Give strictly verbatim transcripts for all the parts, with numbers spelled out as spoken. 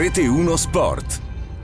Rete uno Sport.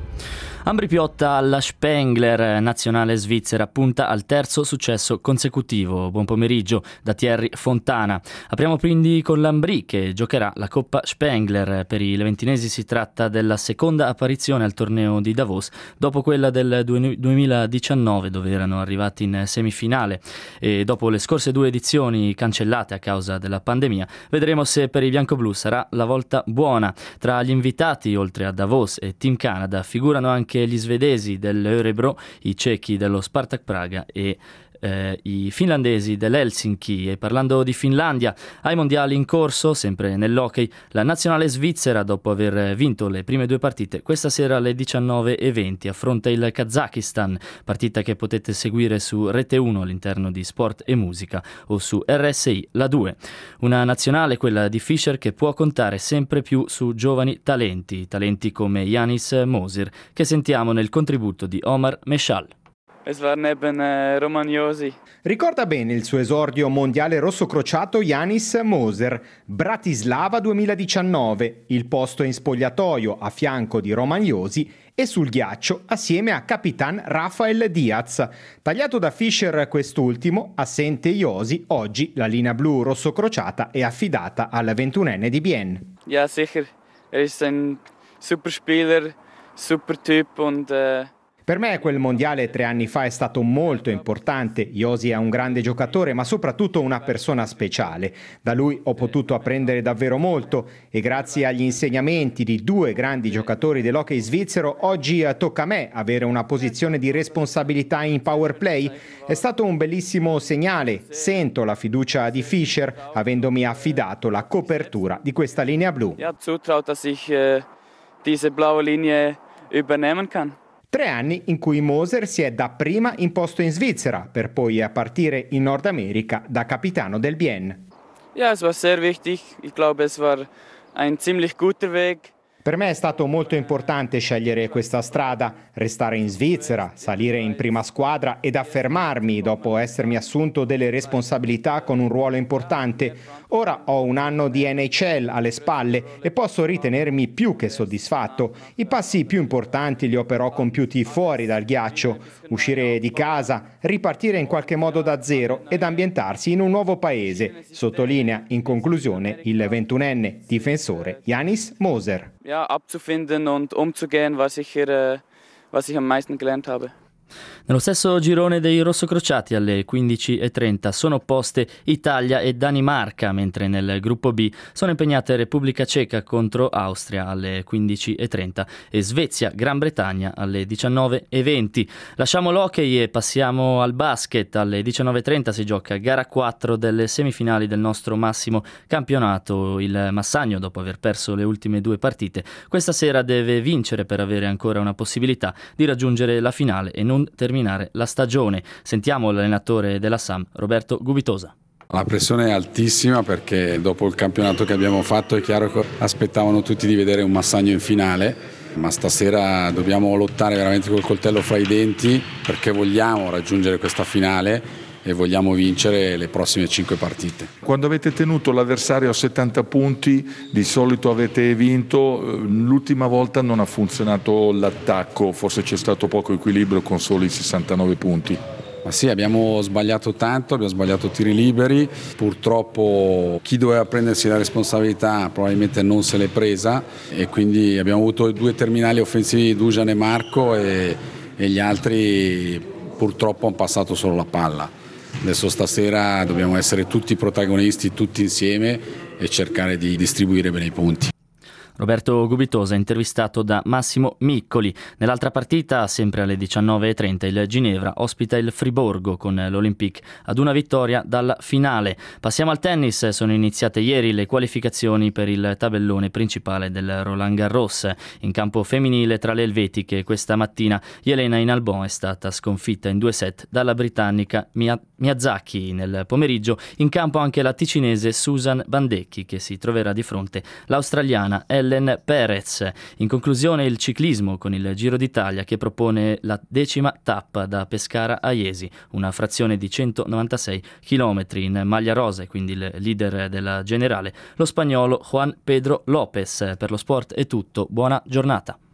Ambri Piotta alla Spengler, nazionale svizzera, punta al terzo successo consecutivo. Buon pomeriggio da Thierry Fontana. Apriamo quindi con l'Ambri che giocherà la Coppa Spengler. Per i leventinesi si tratta della seconda apparizione al torneo di Davos dopo quella del duemiladiciannove dove erano arrivati in semifinale e dopo le scorse due edizioni cancellate a causa della pandemia. Vedremo se per i biancoblù sarà la volta buona. Tra gli invitati, oltre a Davos e Team Canada, figurano anche gli svedesi dell'Örebro, i cechi dello Spartak Praga e eh, i finlandesi dell'Helsinki. E parlando di Finlandia, ai mondiali in corso, sempre nell'hockey, la nazionale svizzera, dopo aver vinto le prime due partite, questa sera alle diciannove e venti affronta il Kazakistan, partita che potete seguire su Rete uno all'interno di Sport e Musica o su R S I La due. Una nazionale, quella di Fischer, che può contare sempre più su giovani talenti, talenti come Yanis Moser, che sentiamo nel contributo di Omar Meshal. Es war neben äh, Roman Josi. Ricorda bene il suo esordio mondiale rosso-crociato Yanis Moser, Bratislava duemiladiciannove, il posto in spogliatoio a fianco di Roman Josi e sul ghiaccio assieme a Capitan Rafael Diaz. Tagliato da Fischer quest'ultimo, assente Josi, oggi la linea blu rosso-crociata è affidata al ventunenne di Bienne. Ja, sicher. Er ist ein super Spieler, super Typ und äh Per me quel mondiale tre anni fa è stato molto importante. Josi è un grande giocatore, ma soprattutto una persona speciale. Da lui ho potuto apprendere davvero molto e grazie agli insegnamenti di due grandi giocatori dell'hockey svizzero, oggi tocca a me avere una posizione di responsabilità in power play. È stato un bellissimo segnale. Sento la fiducia di Fischer, avendomi affidato la copertura di questa linea blu. Ja, zutraut, dass ich äh, diese blaue Linie übernehmen kann. Tre anni in cui Moser si è dapprima imposto in Svizzera per poi partire in Nord America da capitano del Bienne. Ja, es war sehr wichtig. Ich glaube, es war ein ziemlich guter Weg. Per me è stato molto importante scegliere questa strada, restare in Svizzera, salire in prima squadra ed affermarmi dopo essermi assunto delle responsabilità con un ruolo importante. Ora ho un anno di N H L alle spalle e posso ritenermi più che soddisfatto. I passi più importanti li ho però compiuti fuori dal ghiaccio. Uscire di casa, ripartire in qualche modo da zero ed ambientarsi in un nuovo paese, sottolinea in conclusione il ventunenne difensore Yanis Moser. Ja, abzufinden und umzugehen war sicher, äh, was ich am meisten gelernt habe. Nello stesso girone dei rossocrociati alle quindici e trenta sono poste Italia e Danimarca, mentre nel gruppo B sono impegnate Repubblica Ceca contro Austria alle quindici e trenta e Svezia, Gran Bretagna alle diciannove e venti. Lasciamo l'hockey e passiamo al basket. Alle diciannove e trenta si gioca gara quattro delle semifinali del nostro massimo campionato. Il Massagno, dopo aver perso le ultime due partite, questa sera deve vincere per avere ancora una possibilità di raggiungere la finale e non terminare la stagione. Sentiamo l'allenatore della S A M, Roberto Gubitosa. La pressione è altissima perché dopo il campionato che abbiamo fatto è chiaro che aspettavano tutti di vedere un Massagno in finale, ma stasera dobbiamo lottare veramente col coltello fra i denti perché vogliamo raggiungere questa finale e vogliamo vincere le prossime cinque partite. Quando avete tenuto l'avversario a settanta punti, di solito avete vinto. L'ultima volta non ha funzionato l'attacco, forse c'è stato poco equilibrio con soli sessantanove punti. Ma sì, abbiamo sbagliato tanto, abbiamo sbagliato tiri liberi, purtroppo chi doveva prendersi la responsabilità probabilmente non se l'è presa e quindi abbiamo avuto due terminali offensivi, Dusan e Marco, e, e gli altri purtroppo hanno passato solo la palla. Adesso stasera dobbiamo essere tutti protagonisti, tutti insieme e cercare di distribuire bene i punti. Roberto Gubitosa, intervistato da Massimo Miccoli. Nell'altra partita, sempre alle diciannove e trenta, il Ginevra ospita il Friburgo con l'Olympique ad una vittoria dalla finale. Passiamo al tennis. Sono iniziate ieri le qualificazioni per il tabellone principale del Roland Garros. In campo femminile tra le elvetiche questa mattina Jelena Inalbon è stata sconfitta in due set dalla britannica Miyazaki. Nel pomeriggio in campo anche la ticinese Susan Bandecchi che si troverà di fronte l'australiana Elle Ellen Perez. In conclusione il ciclismo con il Giro d'Italia che propone la decima tappa da Pescara a Jesi, una frazione di centonovantasei chilometri in maglia rosa e quindi il leader della generale, lo spagnolo Juan Pedro López. Per lo sport è tutto, buona giornata.